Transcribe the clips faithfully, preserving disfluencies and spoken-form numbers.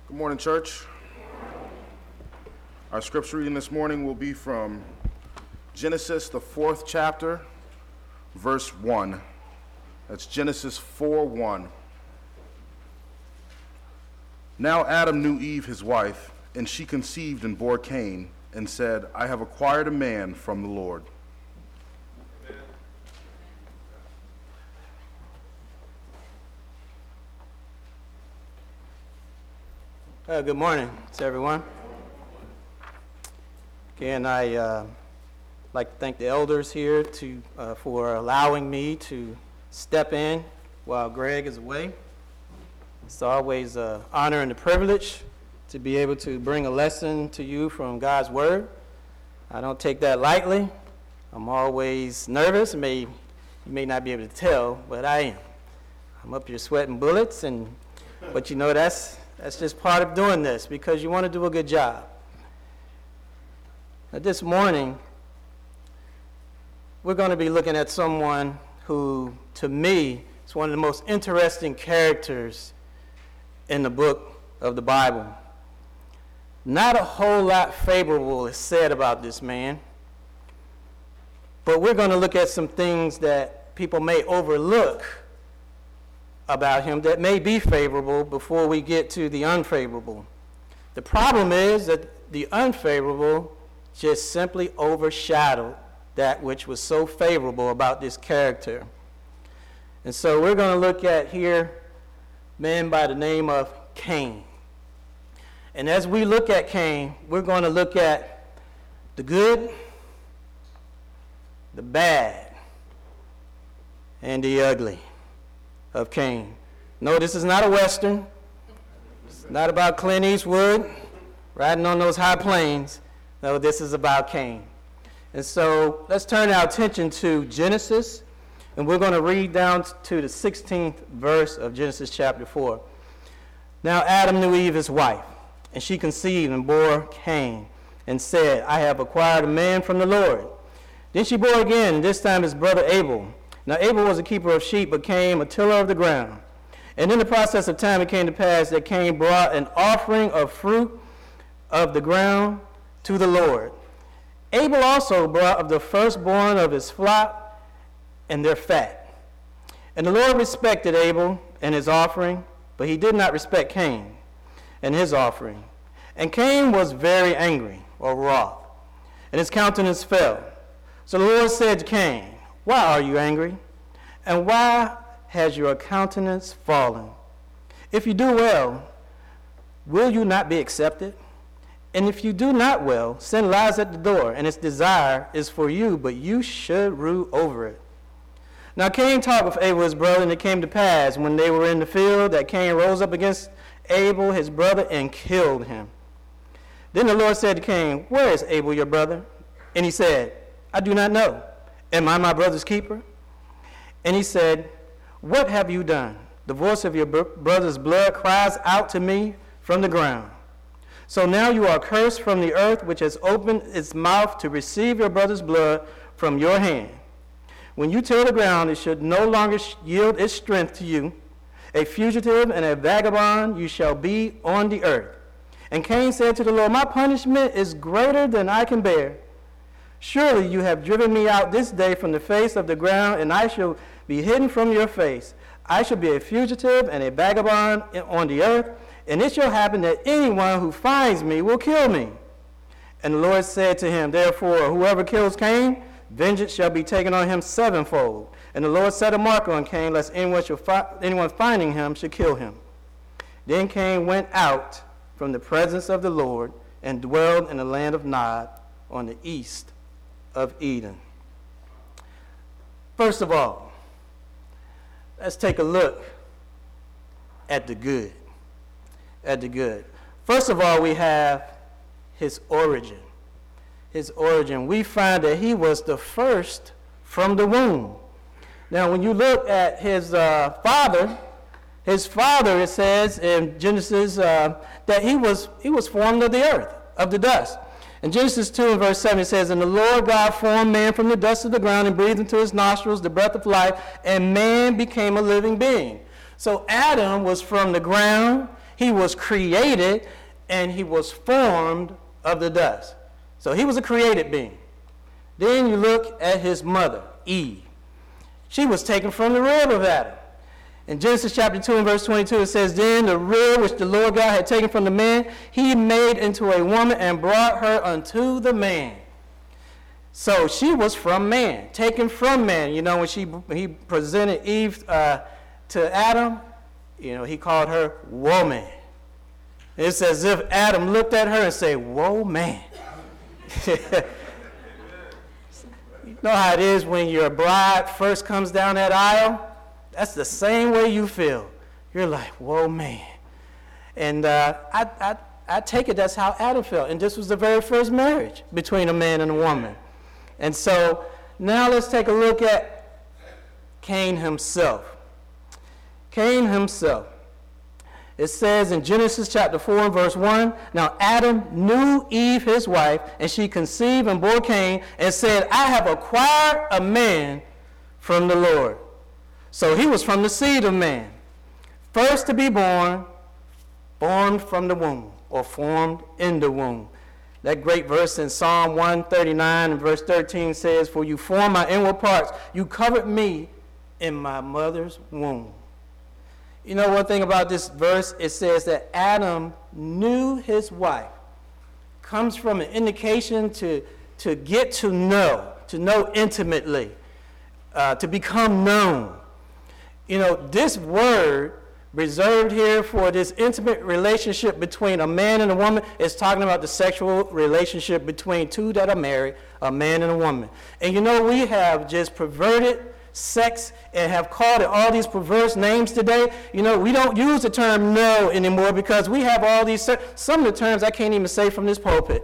Good morning, church. Our scripture reading this morning will be from Genesis, the fourth chapter, verse one. That's Genesis four one. Now Adam knew Eve, his wife, and she conceived and bore Cain, and said, I have acquired a man from the Lord. Uh, good morning to everyone. Again, I uh, like to thank the elders here to uh, for allowing me to step in while Greg is away. It's always an honor and a privilege to be able to bring a lesson to you from God's Word. I don't take that lightly. I'm always nervous. You may, you may not be able to tell, but I am. I'm up here sweating bullets, and but you know that's That's just part of doing this because you want to do a good job. Now, this morning, we're going to be looking at someone who, to me, is one of the most interesting characters in the book of the Bible. Not a whole lot favorable is said about this man, but we're going to look at some things that people may overlook about him that may be favorable before we get to the unfavorable. The problem is that the unfavorable just simply overshadowed that which was so favorable about this character. And so we're going to look at here a man by the name of Cain. And as we look at Cain, we're going to look at the good, the bad, and the ugly of Cain. No, this is not a Western. It's not about Clint Eastwood riding on those high plains. No, this is about Cain. And so let's turn our attention to Genesis, and we're going to read down to the sixteenth verse of Genesis chapter four. Now Adam knew Eve his wife, and she conceived and bore Cain, and said, I have acquired a man from the Lord. Then she bore again, and this time his brother Abel. Now Abel was a keeper of sheep, but Cain a tiller of the ground. And in the process of time it came to pass that Cain brought an offering of fruit of the ground to the Lord. Abel also brought of the firstborn of his flock and their fat. And the Lord respected Abel and his offering, but he did not respect Cain and his offering. And Cain was very angry, or wroth, and his countenance fell. So the Lord said to Cain, Why are you angry? And why has your countenance fallen? If you do well, will you not be accepted? And if you do not well, sin lies at the door, and its desire is for you, but you should rule over it. Now Cain talked with Abel his brother, and it came to pass, when they were in the field, that Cain rose up against Abel his brother and killed him. Then the Lord said to Cain, Where is Abel your brother? And he said, I do not know. Am I my brother's keeper? And he said, What have you done? The voice of your brother's blood cries out to me from the ground. So now you are cursed from the earth, which has opened its mouth to receive your brother's blood from your hand. When you till the ground, it should no longer yield its strength to you. A fugitive and a vagabond you shall be on the earth. And Cain said to the Lord, My punishment is greater than I can bear. Surely you have driven me out this day from the face of the ground, and I shall be hidden from your face. I shall be a fugitive and a vagabond on the earth, and it shall happen that anyone who finds me will kill me. And the Lord said to him, Therefore, whoever kills Cain, vengeance shall be taken on him sevenfold. And the Lord set a mark on Cain, lest anyone, shall fi- anyone finding him should kill him. Then Cain went out from the presence of the Lord and dwelled in the land of Nod on the east of Eden. First of all, let's take a look at the good. At the good. First of all, we have his origin. His origin. We find that he was the first from the womb. Now, when you look at his uh, father, his father, it says in Genesis uh, that he was he was formed of the earth, of the dust. In Genesis two and verse seven, it says, And the Lord God formed man from the dust of the ground and breathed into his nostrils the breath of life, and man became a living being. So Adam was from the ground. He was created and he was formed of the dust. So he was a created being. Then you look at his mother, Eve. She was taken from the rib of Adam. In Genesis chapter two and verse twenty-two, it says, then the rib which the Lord God had taken from the man, he made into a woman and brought her unto the man. So she was from man, taken from man. You know, when she he presented Eve uh, to Adam, you know, he called her woman. It's as if Adam looked at her and said, whoa, man. You know how it is when your bride first comes down that aisle? That's the same way you feel. You're like, whoa, man. And uh, I, I, I take it that's how Adam felt. And this was the very first marriage between a man and a woman. And so now let's take a look at Cain himself. Cain himself. It says in Genesis chapter four and verse one, now Adam knew Eve his wife, and she conceived and bore Cain, and said, I have acquired a man from the Lord. So he was from the seed of man, first to be born, born from the womb, or formed in the womb. That great verse in Psalm one thirty-nine and verse thirteen says, for you formed my inward parts, you covered me in my mother's womb. You know one thing about this verse, it says that Adam knew his wife. Comes from an indication to, to get to know, to know intimately, uh, to become known. You know, this word reserved here for this intimate relationship between a man and a woman is talking about the sexual relationship between two that are married, a man and a woman. And you know, we have just perverted sex and have called it all these perverse names today. You know, we don't use the term no anymore because we have all these, some of the terms I can't even say from this pulpit.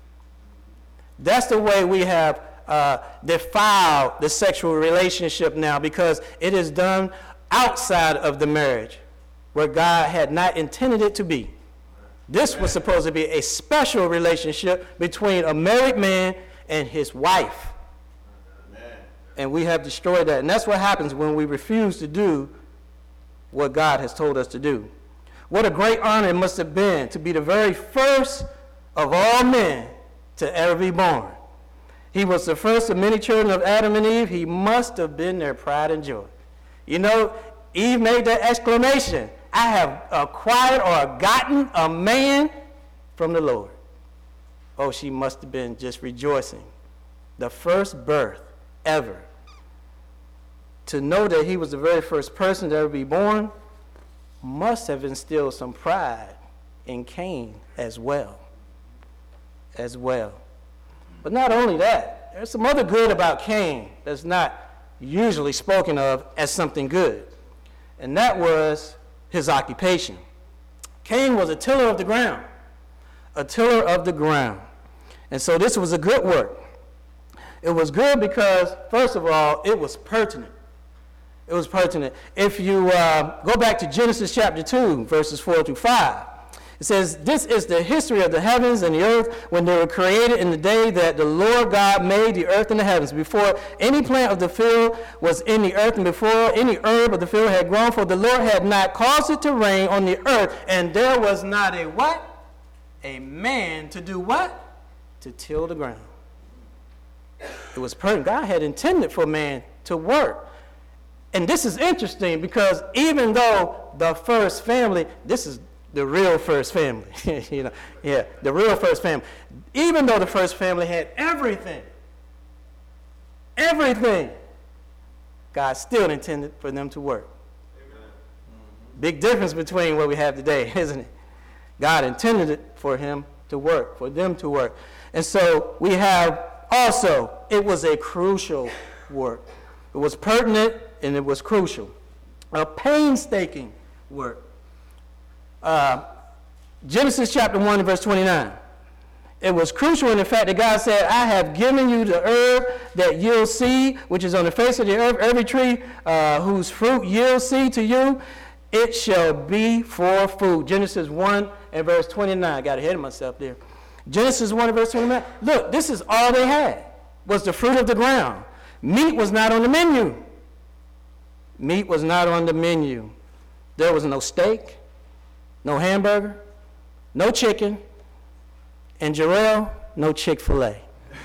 That's the way we have uh, defiled the sexual relationship now, because it is done outside of the marriage where God had not intended it to be. This was supposed to be a special relationship between a married man and his wife. And we have destroyed that. And that's what happens when we refuse to do what God has told us to do. What a great honor it must have been to be the very first of all men to ever be born. He was the first of many children of Adam and Eve. He must have been their pride and joy. You know, Eve made that exclamation, I have acquired or gotten a man from the Lord. Oh, she must have been just rejoicing. The first birth ever. To know that he was the very first person to ever be born must have instilled some pride in Cain as well. As well. But not only that, there's some other good about Cain that's not usually spoken of as something good. And that was his occupation. Cain was a tiller of the ground. A tiller of the ground. And so this was a good work. It was good because, first of all, it was pertinent. It was pertinent. If you uh, go back to Genesis chapter two, verses four through five, it says, this is the history of the heavens and the earth when they were created in the day that the Lord God made the earth and the heavens, before any plant of the field was in the earth and before any herb of the field had grown, for the Lord had not caused it to rain on the earth, and there was not a what? A man to do what? To till the ground. It was pertinent. God had intended for man to work. And this is interesting because even though the first family, this is the real first family, you know, yeah, the real first family. Even though the first family had everything, everything, God still intended for them to work. Amen. Big difference between what we have today, isn't it? God intended it for him to work, for them to work. And so we have also, it was a crucial work. It was pertinent and it was crucial. A painstaking work. Uh, Genesis chapter one and verse twenty-nine. It was crucial in the fact that God said, I have given you the herb that yields seed, which is on the face of the earth, every tree uh, whose fruit yields seed to you, it shall be for food. Genesis one and verse twenty-nine. I got ahead of myself there. Genesis one and verse twenty-nine. Look, this is all they had, was the fruit of the ground. Meat was not on the menu. Meat was not on the menu. There was no steak. no hamburger, no chicken, and Jarrell, no Chick-fil-A.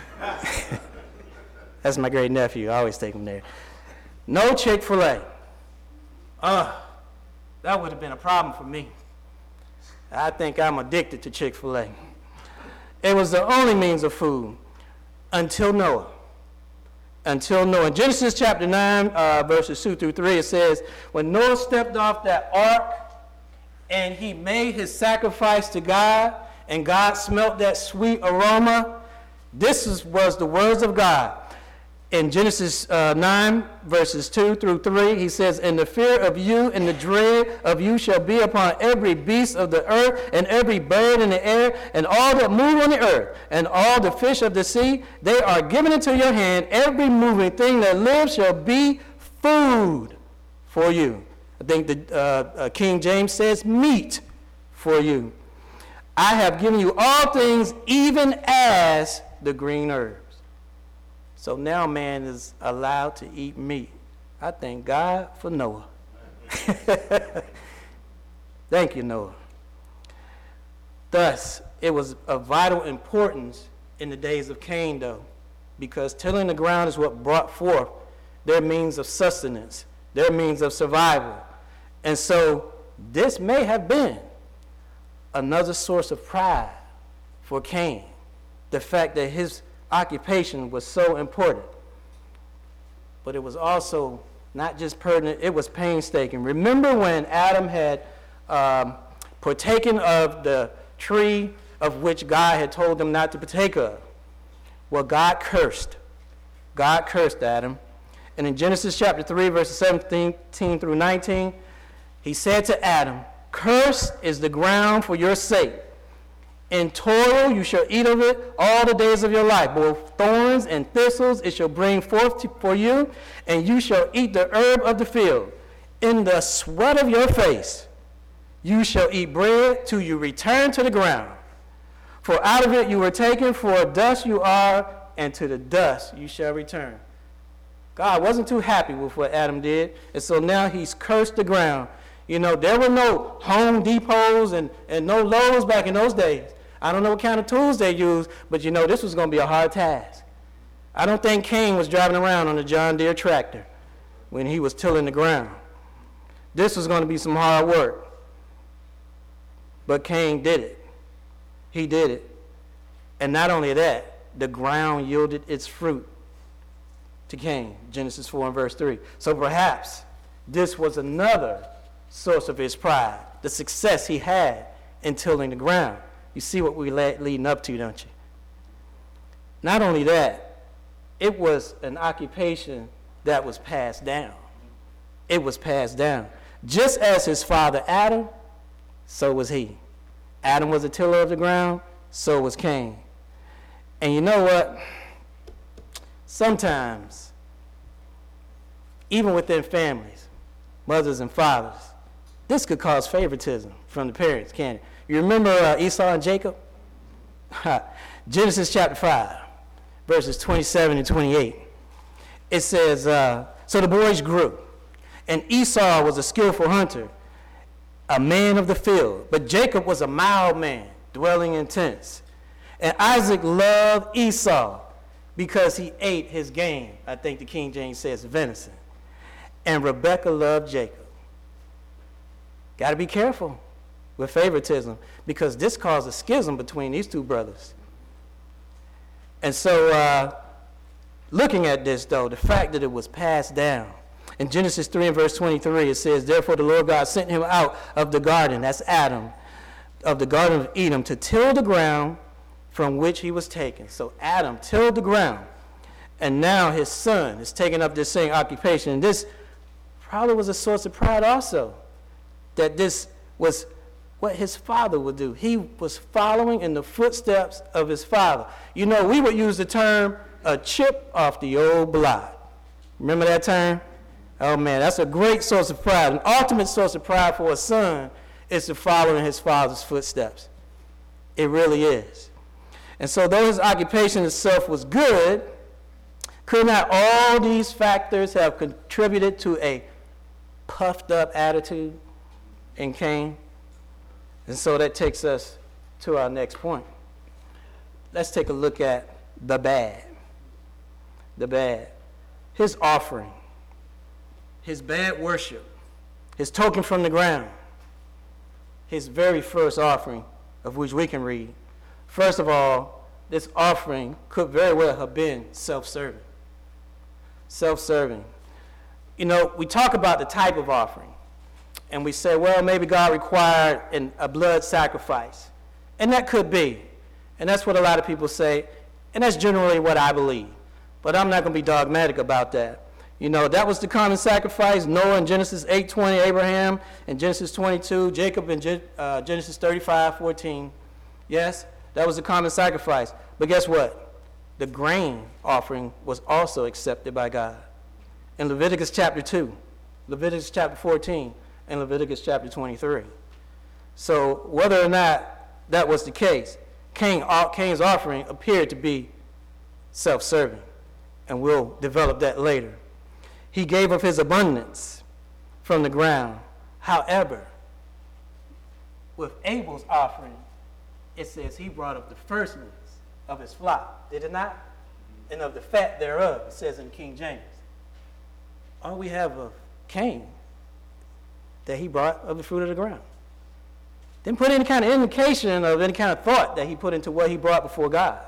That's my great nephew. I always take him there. No Chick-fil-A. Uh, that would have been a problem for me. I think I'm addicted to Chick-fil-A. It was the only means of food until Noah. Until Noah. In Genesis chapter nine, uh, verses two through three, it says, when Noah stepped off that ark and he made his sacrifice to God, and God smelt that sweet aroma, this is, was the words of God. In Genesis uh, nine, verses two through three, he says, and the fear of you and the dread of you shall be upon every beast of the earth, and every bird in the air, and all that move on the earth, and all the fish of the sea. They are given into your hand. Every moving thing that lives shall be food for you. I think the uh, uh, King James says meat for you. I have given you all things, even as the green herbs. So now man is allowed to eat meat. I thank God for Noah. Thank you, Noah. Thus, it was of vital importance in the days of Cain, though, because tilling the ground is what brought forth their means of sustenance, their means of survival. And so this may have been another source of pride for Cain, the fact that his occupation was so important. But it was also not just pertinent, it was painstaking. Remember when Adam had um, partaken of the tree of which God had told them not to partake of? Well, God cursed. God cursed Adam. And in Genesis chapter three, verses seventeen through nineteen, he said to Adam, cursed is the ground for your sake. In toil you shall eat of it all the days of your life. Both thorns and thistles it shall bring forth to, for you, and you shall eat the herb of the field. In the sweat of your face you shall eat bread till you return to the ground. For out of it you were taken, for dust you are, and to the dust you shall return. God wasn't too happy with what Adam did, and so now he's cursed the ground. You know, there were no Home Depots and, and no Lowe's back in those days. I don't know what kind of tools they used, but you know, this was going to be a hard task. I don't think Cain was driving around on a John Deere tractor when he was tilling the ground. This was going to be some hard work. But Cain did it. He did it. And not only that, the ground yielded its fruit to Cain, Genesis four and verse three. So perhaps this was another source of his pride, the success he had in tilling the ground. You see what we're leading up to, don't you? Not only that, it was an occupation that was passed down. It was passed down. Just as his father Adam, so was he. Adam was a tiller of the ground, so was Cain. And you know what? Sometimes, even within families, mothers and fathers, this could cause favoritism from the parents, can't it? You remember uh, Esau and Jacob? Genesis chapter five, verses twenty-seven and twenty-eight. It says, uh, so the boys grew, and Esau was a skillful hunter, a man of the field, but Jacob was a mild man, dwelling in tents. And Isaac loved Esau because he ate his game. I think the King James says venison. And Rebekah loved Jacob. Got to be careful with favoritism, because this caused a schism between these two brothers. And so, uh, looking at this, though, the fact that it was passed down, in Genesis three and verse twenty-three, it says, therefore the Lord God sent him out of the garden, that's Adam, of the garden of Eden, to till the ground from which he was taken. So Adam tilled the ground, and now his son is taking up this same occupation. And this probably was a source of pride also, that this was what his father would do. He was following in the footsteps of his father. You know, we would use the term a chip off the old block. Remember that term? Oh man, that's a great source of pride. An ultimate source of pride for a son is to follow in his father's footsteps. It really is. And so though his occupation itself was good, could not all these factors have contributed to a puffed up attitude in Cain? And so that takes us to our next point. Let's take a look at the bad. The bad. His offering, his bad worship, his token from the ground, his very first offering, of which we can read. First of all, this offering could very well have been self-serving. Self-serving. You know, we talk about the type of offering, and we say, well, maybe God required an, a blood sacrifice. And that could be. And that's what a lot of people say, and that's generally what I believe. But I'm not going to be dogmatic about that. You know, that was the common sacrifice. Noah in Genesis eight twenty, Abraham in Genesis twenty-two, Jacob in Gen- uh, Genesis thirty-five fourteen. Yes, that was the common sacrifice. But guess what? The grain offering was also accepted by God. In Leviticus chapter two, Leviticus chapter fourteen, and Leviticus chapter twenty-three. So whether or not that was the case, Cain, Cain's offering appeared to be self-serving. And we'll develop that later. He gave of his abundance from the ground. However, with Abel's offering, it says he brought up the firstlings of his flock. Did it not? And of the fat thereof, it says in King James. All we have of Cain, that he brought of the fruit of the ground. Didn't put any kind of indication of any kind of thought that he put into what he brought before God.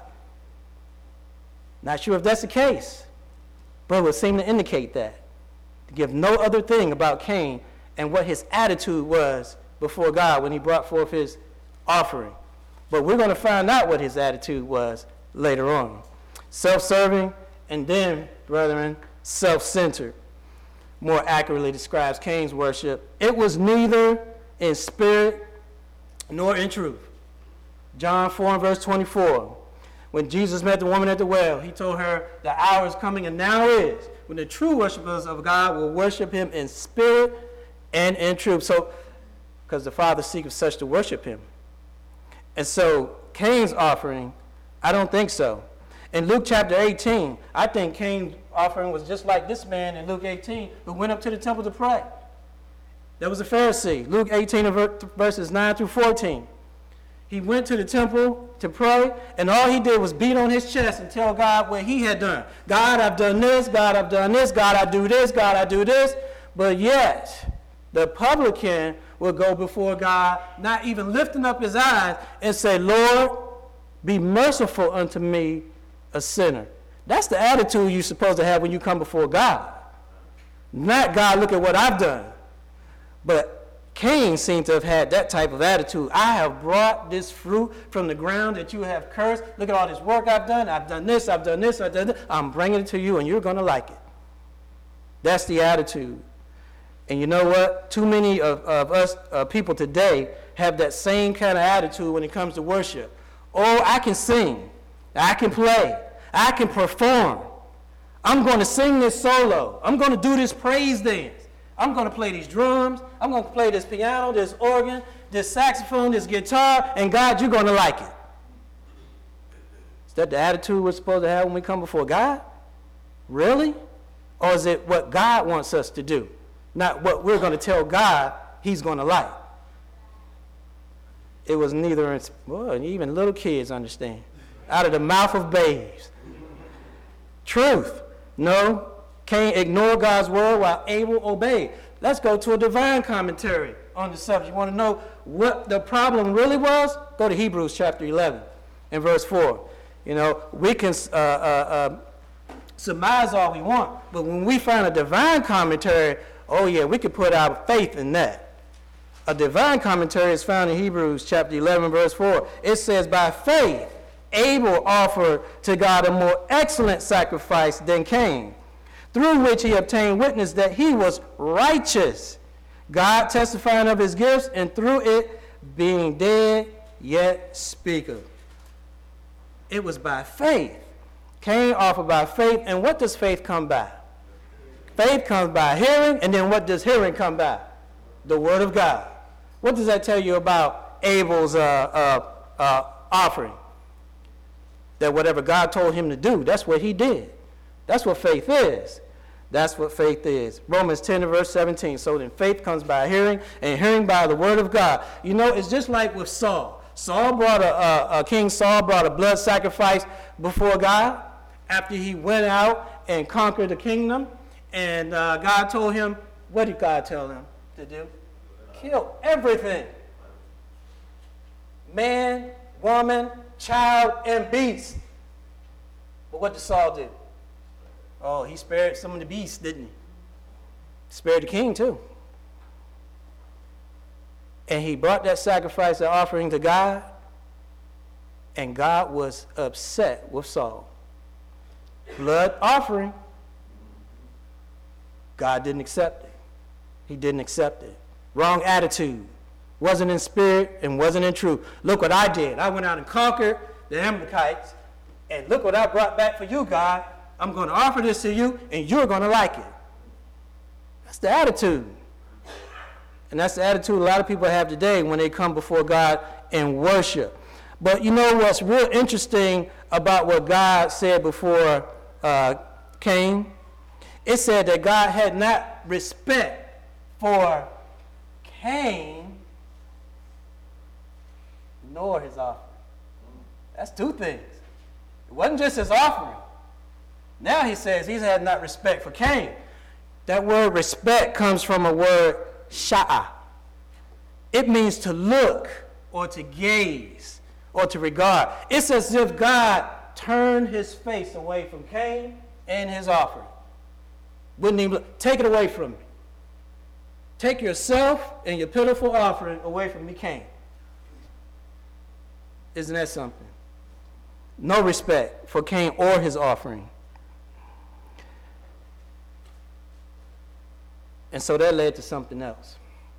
Not sure if that's the case, but it would seem to indicate that. To give no other thing about Cain and what his attitude was before God when he brought forth his offering. But we're going to find out what his attitude was later on. Self-serving, and then, brethren, self-centered. More accurately describes Cain's worship. It was neither in spirit nor in truth. John four and verse twenty-four. When Jesus met the woman at the well, he told her, the hour is coming, and now is, when the true worshipers of God will worship him in spirit and in truth. So, because the Father seeketh such to worship him. And so, Cain's offering, I don't think so. In Luke chapter eighteen, I think Cain's offering was just like this man in Luke eighteen who went up to the temple to pray. There was a Pharisee, Luke eighteen verses nine through fourteen. He went to the temple to pray, and all he did was beat on his chest and tell God what he had done. God, I've done this. God, I've done this. God, I do this. God, I do this. But yet, the publican will go before God, not even lifting up his eyes, and say, Lord, be merciful unto me, a sinner. That's the attitude you're supposed to have when you come before God. Not, God, look at what I've done. But Cain seemed to have had that type of attitude. I have brought this fruit from the ground that you have cursed. Look at all this work I've done. I've done this, I've done this, I've done this. I'm bringing it to you, and you're going to like it. That's the attitude. And you know what? Too many of, of us uh, people today have that same kind of attitude when it comes to worship. Oh, I can sing. I can play. I can perform. I'm going to sing this solo. I'm going to do this praise dance. I'm going to play these drums. I'm going to play this piano, this organ, this saxophone, this guitar, and God, you're going to like it. Is that the attitude we're supposed to have when we come before God? Really? Or is it what God wants us to do, not what we're going to tell God he's going to like? It was neither, in, well, even little kids understand. Out of the mouth of babes. Truth. No. Cain ignored God's word while Abel obeyed. Let's go to a divine commentary on the subject. You want to know what the problem really was? Go to Hebrews chapter eleven and verse four. You know, we can uh, uh, uh, surmise all we want, but when we find a divine commentary, oh yeah, we can put our faith in that. A divine commentary is found in Hebrews chapter eleven, verse four. It says, by faith, Abel offered to God a more excellent sacrifice than Cain, through which he obtained witness that he was righteous, God testifying of his gifts, and through it being dead, yet speaketh. It was by faith. Cain offered by faith, and what does faith come by? Faith comes by hearing, and then what does hearing come by? The word of God. What does that tell you about Abel's uh, uh, uh, offering? That whatever God told him to do, that's what he did. That's what faith is. That's what faith is. Romans ten and verse seventeen. So then faith comes by hearing, and hearing by the word of God. You know, it's just like with Saul. Saul brought a, a, a King Saul brought a blood sacrifice before God after he went out and conquered the kingdom. And uh, God told him, what did God tell him to do? Kill everything. Man, woman, child, and beast. But what did Saul do? Oh, he spared some of the beasts, didn't he? Spared the king too. And he brought that sacrifice, that offering to God, and God was upset with Saul. Blood offering. God didn't accept it. He didn't accept it. Wrong attitude. Wasn't in spirit and wasn't in truth. Look what I did. I went out and conquered the Amalekites, and look what I brought back for you, God. I'm going to offer this to you, and you're going to like it. That's the attitude. And that's the attitude a lot of people have today when they come before God and worship. But you know what's real interesting about what God said before uh, Cain? It said that God had not respect for Cain nor his offering. That's two things. It wasn't just his offering. Now he says he's had not respect for Cain. That word respect comes from a word sha'a. It means to look or to gaze or to regard. It's as if God turned his face away from Cain and his offering. Wouldn't even look. Take it away from me. Take yourself and your pitiful offering away from me, Cain. Isn't that something? No respect for Cain or his offering. And so that led to something else.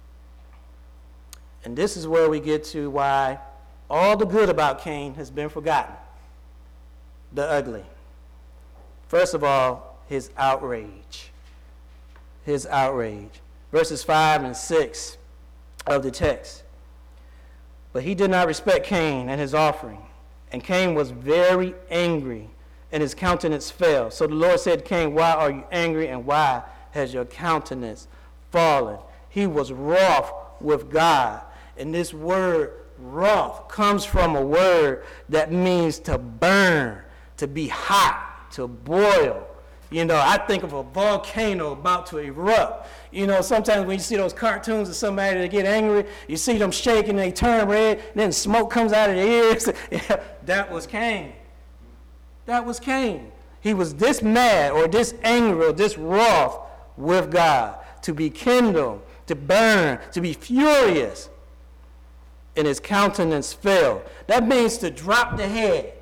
And this is where we get to why all the good about Cain has been forgotten. The ugly. First of all, his outrage. His outrage. Verses five and six of the text. But he did not respect Cain and his offering. And Cain was very angry, and his countenance fell. So the Lord said to Cain, why are you angry, and why has your countenance fallen? He was wroth with God. And this word wroth comes from a word that means to burn, to be hot, to boil. You know, I think of a volcano about to erupt. You know, sometimes when you see those cartoons of somebody that get angry, you see them shaking, they turn red, and then smoke comes out of their ears. That was Cain. That was Cain. He was this mad or this angry or this wroth with God, to be kindled, to burn, to be furious. And his countenance fell. That means to drop the head.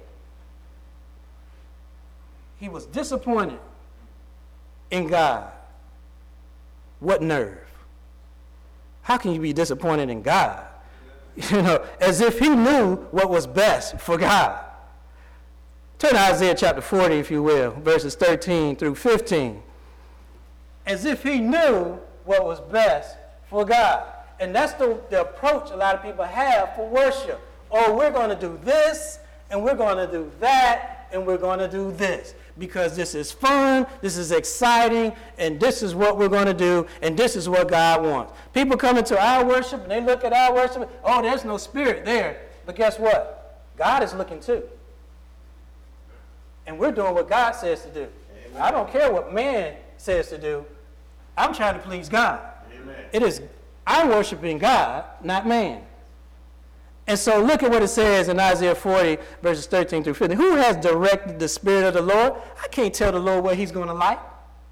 He was disappointed in God. What nerve? How can you be disappointed in God? You know, as if he knew what was best for God. Turn to Isaiah chapter forty, if you will, verses thirteen through fifteen. As if he knew what was best for God. And that's the, the approach a lot of people have for worship. Oh, we're going to do this, and we're going to do that, and we're going to do this. Because this is fun, this is exciting, and this is what we're going to do, and this is what God wants. People come into our worship, and they look at our worship, oh, there's no spirit there. But guess what? God is looking too. And we're doing what God says to do. Amen. I don't care what man says to do. I'm trying to please God. Amen. It is, I'm worshiping God, not man. And so look at what it says in Isaiah forty, verses thirteen through fifteen. Who has directed the Spirit of the Lord? I can't tell the Lord what he's going to like.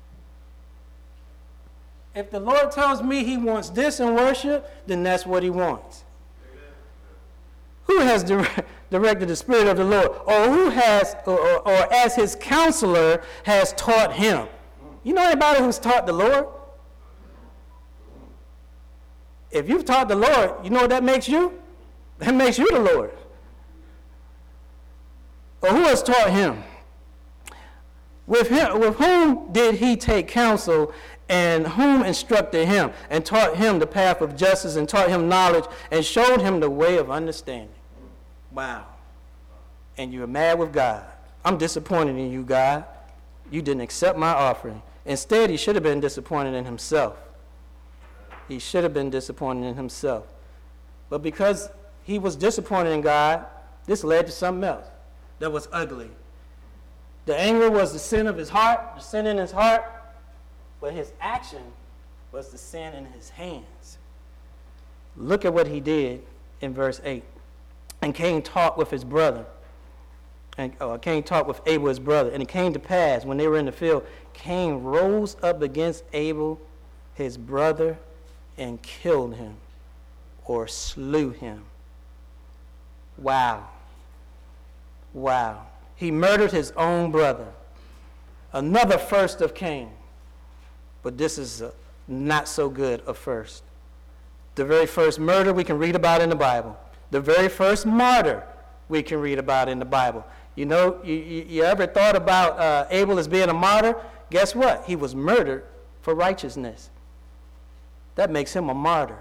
If the Lord tells me he wants this in worship, then that's what he wants. Amen. Who has dire- directed the Spirit of the Lord? Or who has, or, or, or as his counselor has taught him? You know anybody who's taught the Lord? If you've taught the Lord, you know what that makes you? That makes you the Lord. Or who has taught him? With him, with whom did he take counsel, and whom instructed him, and taught him the path of justice, and taught him knowledge, and showed him the way of understanding? Wow. And you're mad with God. I'm disappointed in you, God. You didn't accept my offering, Instead, he should have been disappointed in himself. He should have been disappointed in himself. But because he was disappointed in God, this led to something else that was ugly. The anger was the sin of his heart, the sin in his heart, but his action was the sin in his hands. Look at what he did in verse eight. And Cain talked with his brother. And oh, Cain talked with Abel, his brother. And it came to pass, when they were in the field, Cain rose up against Abel, his brother, and killed him, or slew him. Wow. Wow. He murdered his own brother. Another first of Cain. But this is a not so good a first. The very first murder we can read about in the Bible. The very first martyr we can read about in the Bible. You know, you, you, you ever thought about uh, Abel as being a martyr? Guess what? He was murdered for righteousness. That makes him a martyr.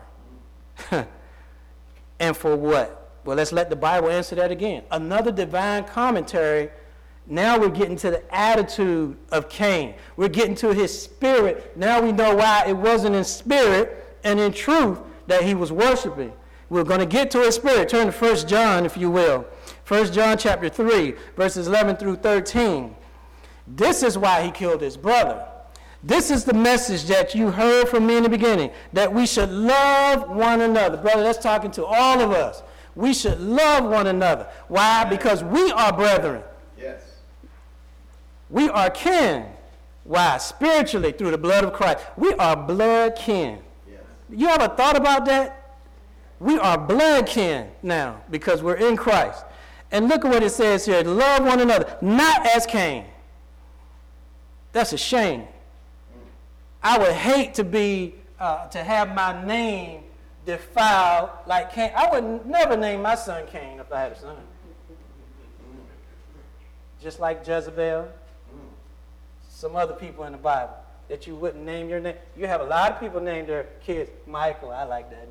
And for what? Well, let's let the Bible answer that again. Another divine commentary. Now we're getting to the attitude of Cain. We're getting to his spirit. Now we know why it wasn't in spirit and in truth that he was worshiping. We're going to get to his spirit. Turn to First John, if you will. First John chapter three, verses eleven through thirteen. This is why he killed his brother. This is the message that you heard from me in the beginning, that we should love one another. Brother, that's talking to all of us. We should love one another. Why? Because we are brethren. Yes. We are kin. Why? Spiritually, through the blood of Christ. We are blood kin. Yes. You ever thought about that? We are blood kin now because we're in Christ. And look at what it says here. Love one another, not as Cain. That's a shame. I would hate to be, uh, to have my name defiled like Cain. I would never name my son Cain if I had a son. Just like Jezebel, some other people in the Bible that you wouldn't name your name. You have a lot of people name their kids Michael. I like that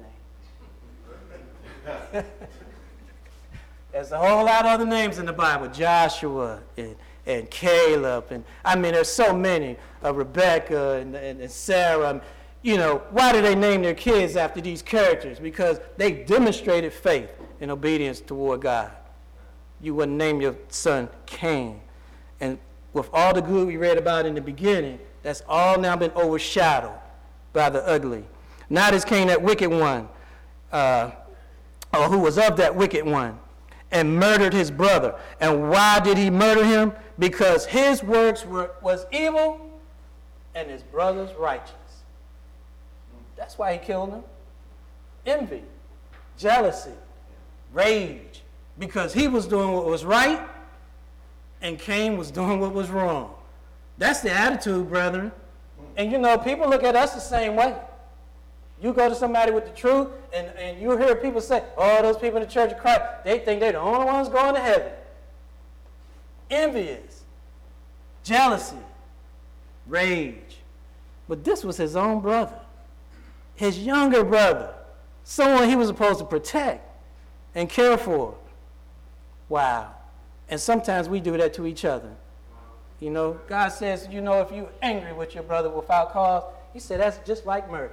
name. There's a whole lot of other names in the Bible. Joshua and, and Caleb. And I mean, there's so many. Uh, Rebecca and, and, and Sarah. You know, why do they name their kids after these characters? Because they demonstrated faith and obedience toward God. You wouldn't name your son Cain. And with all the good we read about in the beginning, that's all now been overshadowed by the ugly. Not as Cain, that wicked one, uh, or who was of that wicked one, and murdered his brother. And why did he murder him? Because his works were was evil and his brother's righteous. That's why he killed him. Envy, jealousy, rage, because he was doing what was right and Cain was doing what was wrong. That's the attitude, brethren. And you know, people look at us the same way. You go to somebody with the truth, and, and you hear people say, oh, those people in the Church of Christ, they think they're the only ones going to heaven. Envious, jealousy, rage. But this was his own brother, his younger brother, someone he was supposed to protect and care for. Wow. And sometimes we do that to each other. You know, God says, you know, if you're angry with your brother without cause, he said that's just like murder.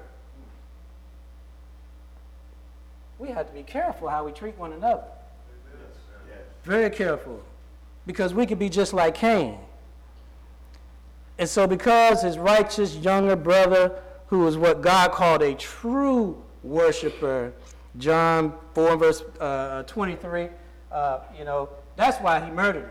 We have to be careful how we treat one another. Very careful. Because we could be just like Cain. And so because his righteous younger brother, who was what God called a true worshiper, John four, verse uh, twenty-three, uh, you know, that's why he murdered him.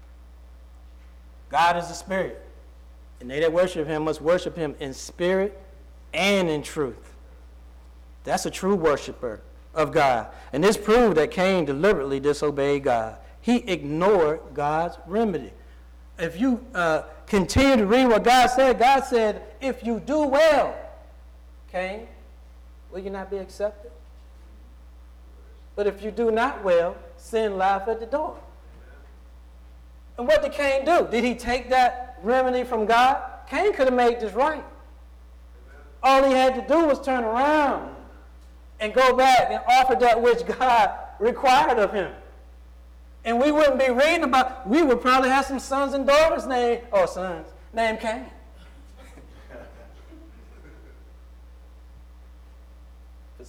God is a spirit. And they that worship him must worship him in spirit and in truth. That's a true worshiper of God. And this proved that Cain deliberately disobeyed God. He ignored God's remedy. If you uh, continue to read what God said, God said, if you do well, Cain, will you not be accepted? But if you do not well, sin lieth at the door. And what did Cain do? Did he take that remedy from God? Cain could have made this right. All he had to do was turn around and go back and offer that which God required of him. And we wouldn't be reading about, we would probably have some sons and daughters named, or sons, named Cain.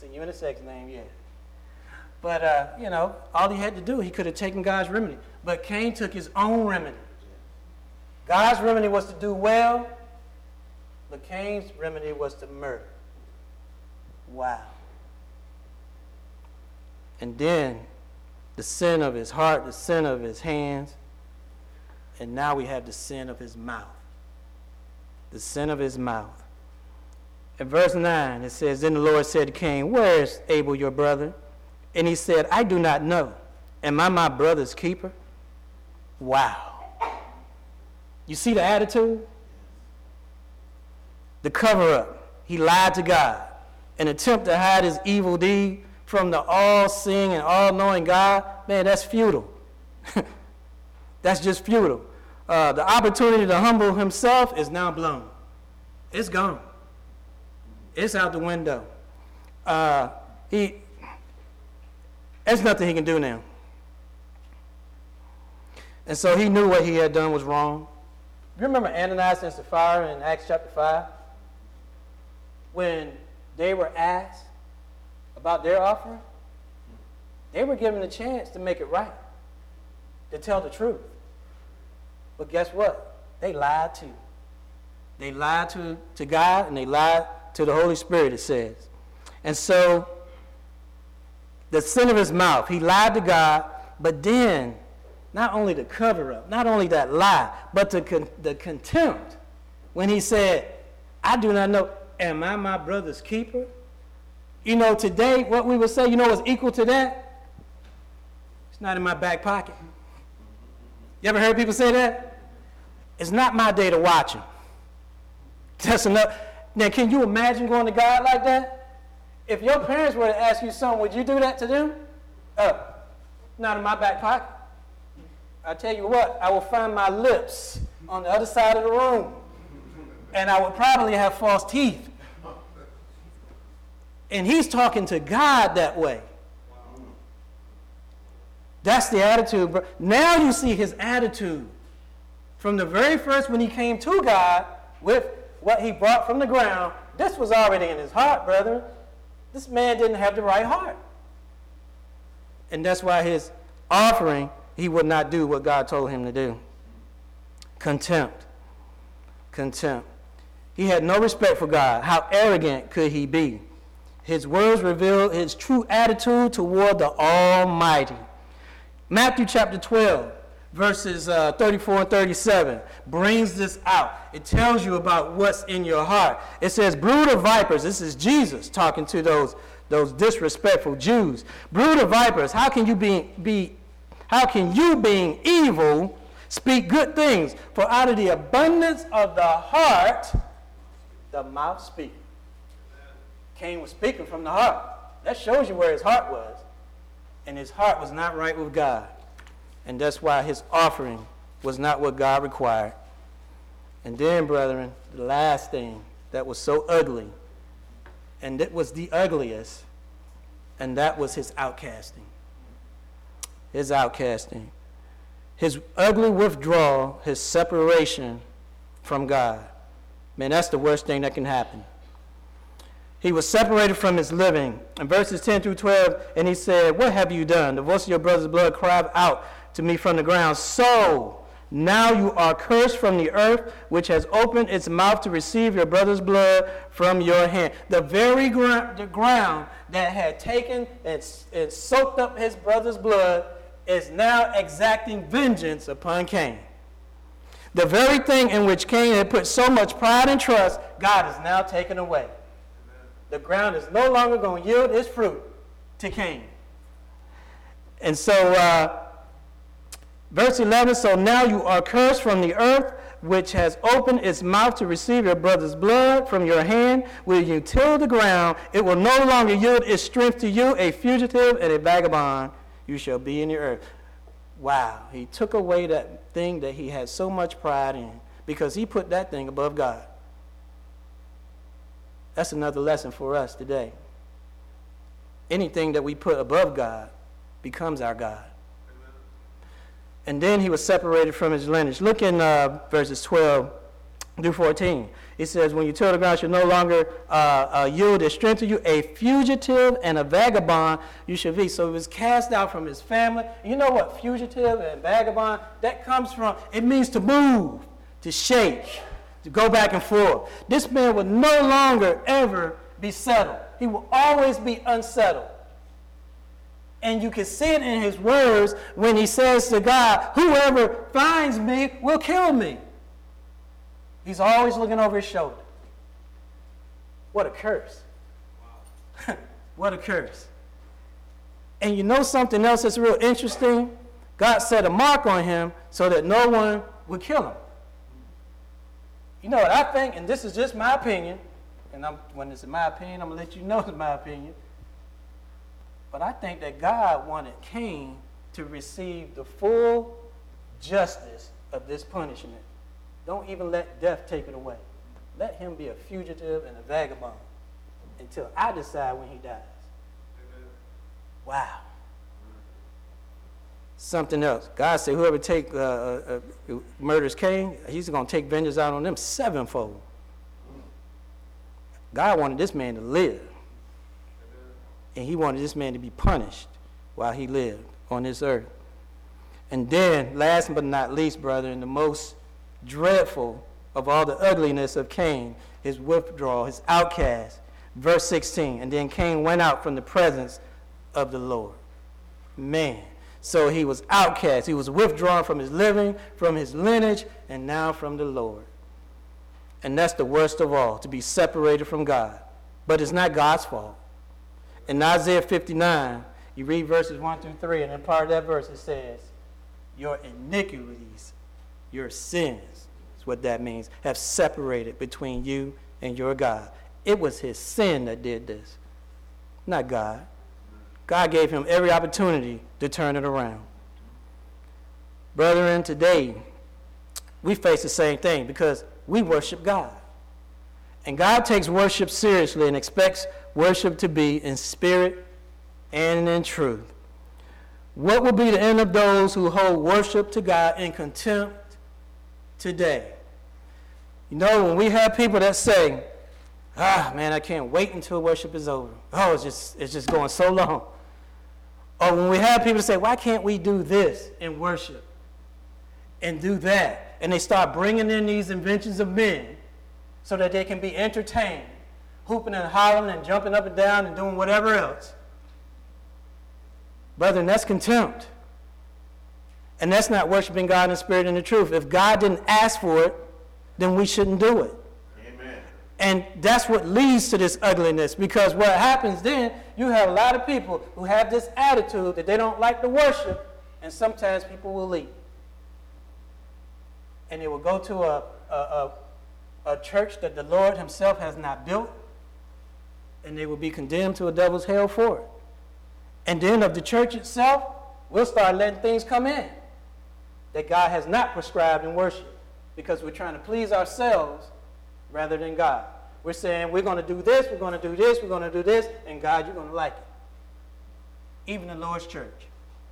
seen you in a sex name yet. But, uh, you know, all he had to do, he could have taken God's remedy. But Cain took his own remedy. God's remedy was to do well, but Cain's remedy was to murder. Wow. And then the sin of his heart, the sin of his hands, and now we have the sin of his mouth. The sin of his mouth. In verse nine, it says, Then the Lord said to Cain, Where is Abel your brother? And he said, I do not know. Am I my brother's keeper? Wow. You see the attitude? The cover-up. He lied to God. An attempt to hide his evil deed from the all-seeing and all-knowing God. Man, that's futile. That's just futile. Uh, the opportunity to humble himself is now blown. It's gone. It's out the window. Uh, he, there's nothing he can do now. And so he knew what he had done was wrong. You remember Ananias and Sapphira in Acts chapter five? When they were asked about their offering, they were given a chance to make it right, to tell the truth. But guess what? They lied too. They lied to, to God, and they lied to the Holy Spirit, it says. And so, the sin of his mouth, he lied to God, but then, not only the cover up, not only that lie, but the, con- the contempt, when he said, I do not know, am I my brother's keeper? You know, today, what we would say, you know what's equal to that? It's not in my back pocket. You ever heard people say that? It's not my day to watch him. That's enough. Now, can you imagine going to God like that? If your parents were to ask you something, would you do that to them? Uh, not in my back pocket. I tell you what, I will find my lips on the other side of the room, and I would probably have false teeth. And he's talking to God that way. That's the attitude. Now you see his attitude. From the very first when he came to God with what he brought from the ground, this was already in his heart, brother. This man didn't have the right heart. And that's why his offering, he would not do what God told him to do. Contempt. Contempt. He had no respect for God. How arrogant could he be? His words reveal his true attitude toward the Almighty. Matthew chapter twelve, verses uh, thirty-four and thirty-seven brings this out. It tells you about what's in your heart. It says, brood of vipers. This is Jesus talking to those, those disrespectful Jews. Brood of vipers, how can you be, be how can you being evil speak good things? For out of the abundance of the heart, the mouth speaks. Cain was speaking from the heart. That shows you where his heart was. And his heart was not right with God. And that's why his offering was not what God required. And then, brethren, the last thing that was so ugly, and it was the ugliest, and that was his outcasting. His outcasting. His ugly withdrawal, his separation from God. Man, that's the worst thing that can happen. He was separated from his living. In verses ten through twelve, and he said, what have you done? The voice of your brother's blood cried out to me from the ground. So, now you are cursed from the earth, which has opened its mouth to receive your brother's blood from your hand. The very gr- the ground that had taken and, and soaked up his brother's blood is now exacting vengeance upon Cain. The very thing in which Cain had put so much pride and trust, God is now taken away. The ground is no longer going to yield its fruit to Cain. And so, uh, verse eleven, so now you are cursed from the earth, which has opened its mouth to receive your brother's blood from your hand. Will you till the ground? It will no longer yield its strength to you, a fugitive and a vagabond. You shall be in the earth. Wow, he took away that thing that he had so much pride in because he put that thing above God. That's another lesson for us today. Anything that we put above God becomes our God. Amen. And then he was separated from his lineage. Look in uh, verses twelve through fourteen. It says, when you till the ground shall no longer uh, uh, yield its strength to you, a fugitive and a vagabond you shall be. So he was cast out from his family. You know what fugitive and vagabond, that comes from, it means to move, to shake, to go back and forth. This man would no longer ever be settled. He will always be unsettled. And you can see it in his words when he says to God, whoever finds me will kill me. He's always looking over his shoulder. What a curse. Wow. What a curse. And you know something else that's real interesting? God set a mark on him so that no one would kill him. You know what I think, and this is just my opinion, and I'm, when it's in my opinion, I'm going to let you know it's my opinion. But I think that God wanted Cain to receive the full justice of this punishment. Don't even let death take it away. Let him be a fugitive and a vagabond until I decide when he dies. Amen. Wow. Something else. God said whoever take uh, uh, uh, murders Cain, he's going to take vengeance out on them sevenfold. God wanted this man to live. And he wanted this man to be punished while he lived on this earth. And then, last but not least, brother, and the most dreadful of all the ugliness of Cain, his withdrawal, his outcast. Verse sixteen, and then Cain went out from the presence of the Lord. Man. So he was outcast. He was withdrawn from his living, from his lineage, and now from the Lord. And that's the worst of all, to be separated from God. But it's not God's fault. In Isaiah fifty-nine, you read verses one through three, and in part of that verse it says, your iniquities, your sins, is what that means, have separated between you and your God. It was his sin that did this, not God. God gave him every opportunity to turn it around. Brethren, today, we face the same thing because we worship God. And God takes worship seriously and expects worship to be in spirit and in truth. What will be the end of those who hold worship to God in contempt today? You know, when we have people that say, ah, man, I can't wait until worship is over. Oh, it's just, it's just going so long. Or when we have people say, why can't we do this in worship and do that? And they start bringing in these inventions of men so that they can be entertained, hooping and hollering and jumping up and down and doing whatever else. Brethren, that's contempt. And that's not worshiping God in spirit and in truth. If God didn't ask for it, then we shouldn't do it. Amen. And that's what leads to this ugliness, because what happens then, you have a lot of people who have this attitude that they don't like to worship, and sometimes people will leave. And they will go to a, a, a, a church that the Lord himself has not built, and they will be condemned to a devil's hell for it. And then of the church itself, we'll start letting things come in that God has not prescribed in worship, because we're trying to please ourselves rather than God. We're saying we're going to do this, we're going to do this, we're going to do this, and God, you're going to like it. Even the Lord's church.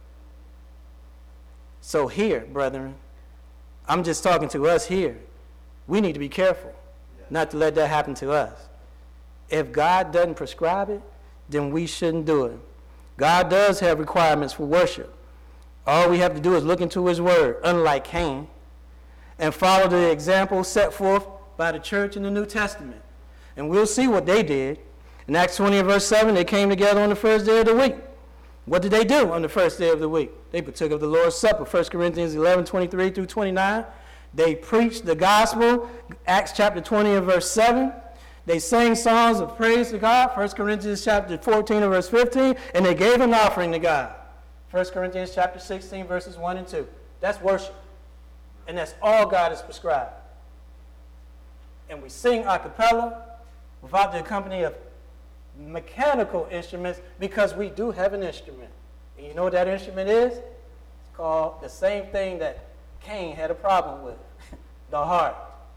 So here, brethren, I'm just talking to us here. We need to be careful not to let that happen to us. If God doesn't prescribe it, then we shouldn't do it. God does have requirements for worship. All we have to do is look into his word, unlike Cain, and follow the example set forth by the church in the New Testament. And we'll see what they did. In Acts twenty and verse seven, they came together on the first day of the week. What did they do on the first day of the week? They partook of the Lord's Supper, First Corinthians eleven, twenty-three through twenty-nine. They preached the gospel, Acts chapter twenty and verse seven. They sang songs of praise to God, First Corinthians chapter fourteen and verse fifteen, and they gave an offering to God, First Corinthians chapter sixteen, verses one and two. That's worship. And that's all God has prescribed. And we sing a cappella without the accompaniment of mechanical instruments, because we do have an instrument. And you know what that instrument is? It's called the same thing that Cain had a problem with, the heart.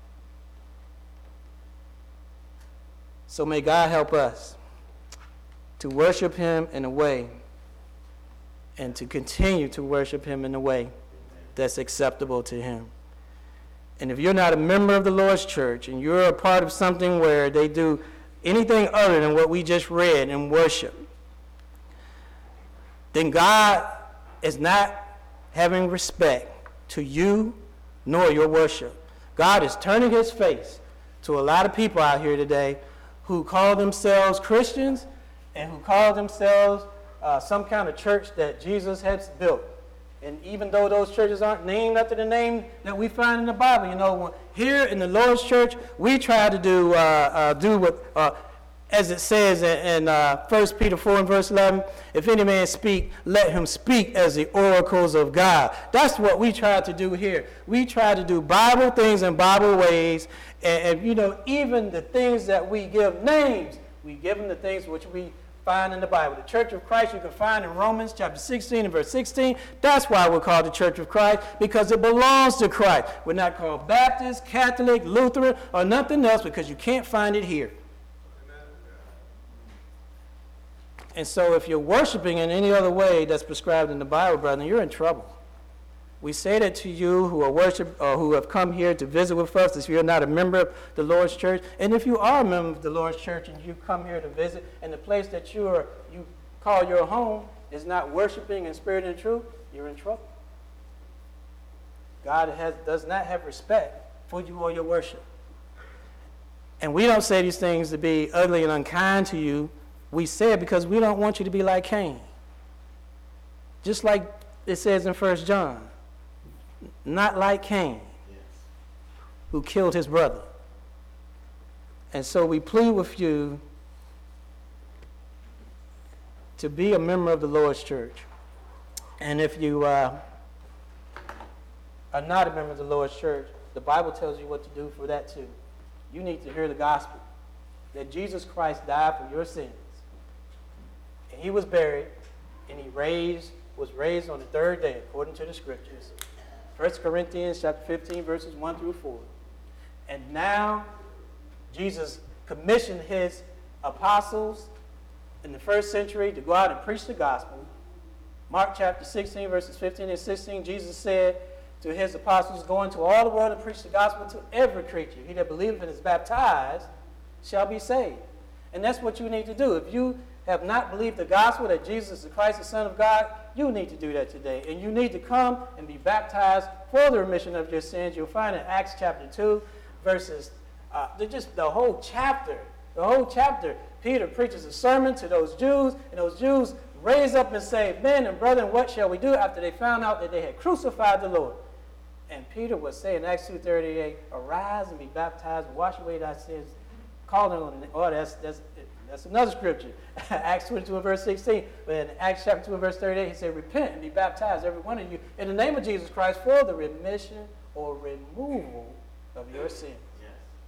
So may God help us to worship him in a way, and to continue to worship him in a way that's acceptable to him. And if you're not a member of the Lord's church and you're a part of something where they do anything other than what we just read in worship, then God is not having respect to you nor your worship. God is turning his face to a lot of people out here today who call themselves Christians and who call themselves uh, some kind of church that Jesus has built. And even though those churches aren't named after the name that we find in the Bible, you know, here in the Lord's church, we try to do uh, uh, do what, uh, as it says in, in uh, First Peter four and verse eleven, if any man speak, let him speak as the oracles of God. That's what we try to do here. We try to do Bible things in Bible ways, and, and you know, even the things that we give names, we give them the things which we find in the Bible. The Church of Christ you can find in Romans chapter sixteen and verse sixteen. That's why we're called the Church of Christ, because it belongs to Christ. We're not called Baptist, Catholic, Lutheran, or nothing else, because you can't find it here. And so if you're worshiping in any other way that's prescribed in the Bible, brother, you're in trouble. We say that to you who are worship or who have come here to visit with us, if you're not a member of the Lord's church, and if you are a member of the Lord's church and you come here to visit, and the place that you are you call your home is not worshiping in spirit and truth, you're in trouble. God has, does not have respect for you or your worship. And we don't say these things to be ugly and unkind to you. We say it because we don't want you to be like Cain. Just like it says in First John. Not like Cain, yes, who killed his brother. And so we plead with you to be a member of the Lord's church. And if you uh, are not a member of the Lord's church, the Bible tells you what to do for that too. You need to hear the gospel, that Jesus Christ died for your sins. And he was buried, and he raised, was raised on the third day, according to the scriptures. First Corinthians chapter fifteen, verses one through four. And now Jesus commissioned his apostles in the first century to go out and preach the gospel. Mark chapter sixteen, verses fifteen and sixteen, Jesus said to his apostles, go into all the world and preach the gospel to every creature. He that believeth and is baptized shall be saved. And that's what you need to do. If you have not believed the gospel that Jesus is the Christ, the Son of God, you need to do that today. And you need to come and be baptized for the remission of your sins. You'll find in Acts chapter two, verses, uh, just the whole chapter, the whole chapter, Peter preaches a sermon to those Jews, and those Jews raise up and say, men and brethren, what shall we do, after they found out that they had crucified the Lord? And Peter was saying in Acts two thirty-eight, arise and be baptized, wash away thy sins, calling on the, oh, that's, that's, That's another scripture, Acts twenty-two and verse sixteen. But in Acts chapter two and verse thirty-eight, he said, repent and be baptized, every one of you, in the name of Jesus Christ for the remission or removal of your sins. Yes.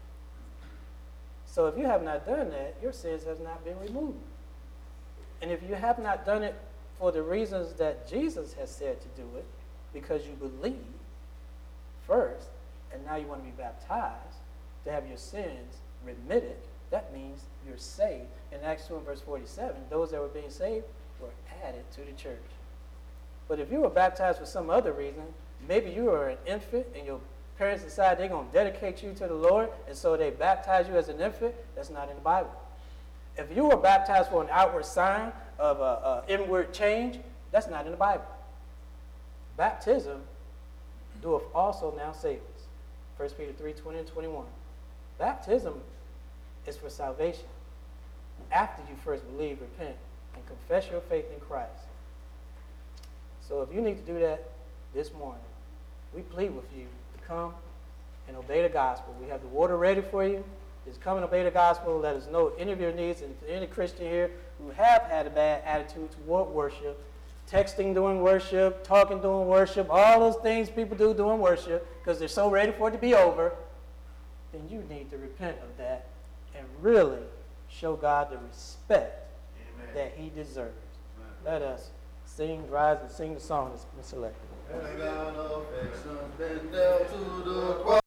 So if you have not done that, your sins have not been removed. And if you have not done it for the reasons that Jesus has said to do it, because you believe first, and now you want to be baptized to have your sins remitted, that means you're saved. In Acts two and verse forty-seven, those that were being saved were added to the church. But if you were baptized for some other reason, maybe you were an infant and your parents decide they're going to dedicate you to the Lord, and so they baptize you as an infant, that's not in the Bible. If you were baptized for an outward sign of an inward change, that's not in the Bible. Baptism doeth also now save us. First Peter three, twenty and twenty-one. Baptism is for salvation after you first believe, repent, and confess your faith in Christ. So if you need to do that this morning, we plead with you to come and obey the gospel. We have the water ready for you. Just come and obey the gospel. Let us know any of your needs. And if any Christian here who have had a bad attitude toward worship, texting during worship, talking during worship, all those things people do during worship because they're so ready for it to be over, then you need to repent of that and really show God the respect Amen. That he deserves. Amen. Let us sing, rise, and sing the song that's been selected.